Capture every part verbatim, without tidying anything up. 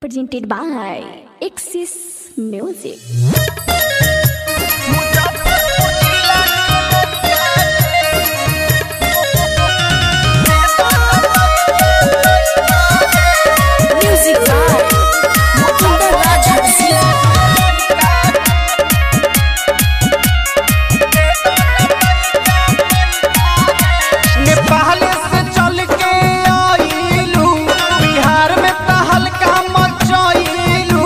presented by Axis Music. Music by Mukunda Raja. Nepal से चल के आइलू बिहार में तहलका मचाइलू।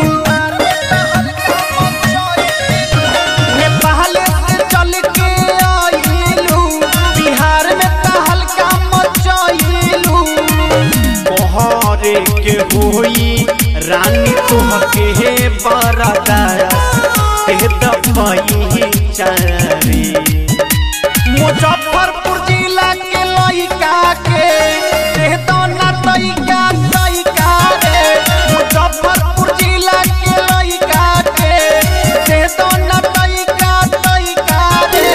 नेपाल से चल के आइलू बिहार में तहलका मचाइलू। बहरे के होई रानी तुहके बरदास ते दबाई चारी। मुजफ्फरपुर जिला के लइका के दे दो ना तइका तइका रे। मुजफ्फरपुर जिला के लइका के दे दो ना तइका तइका रे।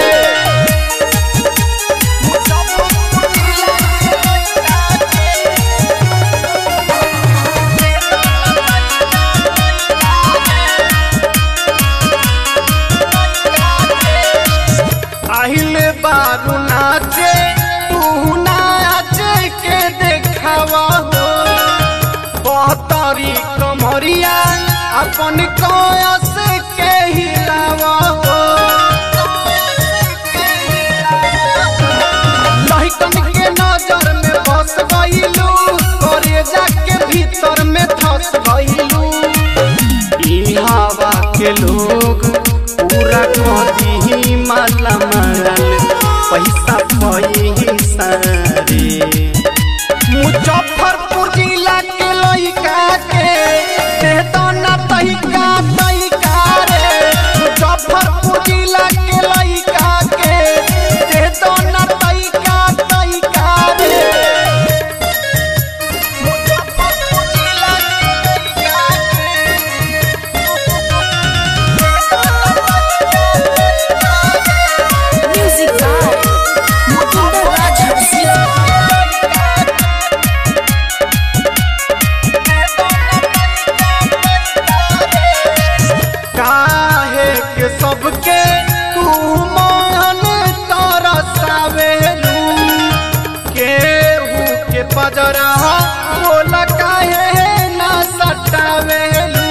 मुजफ्फरपुर जिला के लइका के दे दो ना अहिले बारू नाचे तू नाचे के देखावा हो। बहतरी कमरिया अपन कयस के हिलावा हो। लहिकन के नजर में बस गइलू करे जाके भीतर में धस गइलू। ई हवा के लोग पूरा कदी माला मारल पैसा पैसा रे। मुजफ्फरपुर जिला के लइका के दे दो ना तइका तइका रे। मुजफ्फरपुर जिला के लइका के दे दो ना तइका तइका रे। मुजफ्फरपुर जिला के लइका के Music by Mukunda Raja. काहे के सबके तू मन तरसावेलू। केहू के पजरा बोल काहे ना सटावेलू।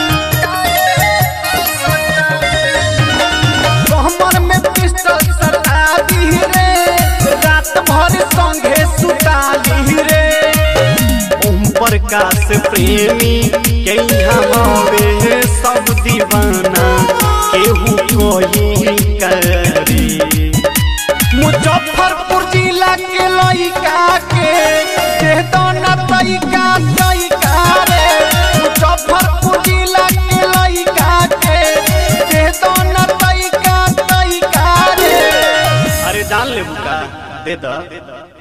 हमर में पिस्टल सटा दी रे रात भर संगे सुता दी रे। ओम प्रकाश प्रेमी के हमारे सब दीवाना केहू कोई करी। मुजफ्फरपुर जिला के लइका के दे दो ना तइका तइका रे। मुजफ्फरपुर जिला के लइका के दे दो ना तइका तइका रे। अरे जान ले बुका दे दो।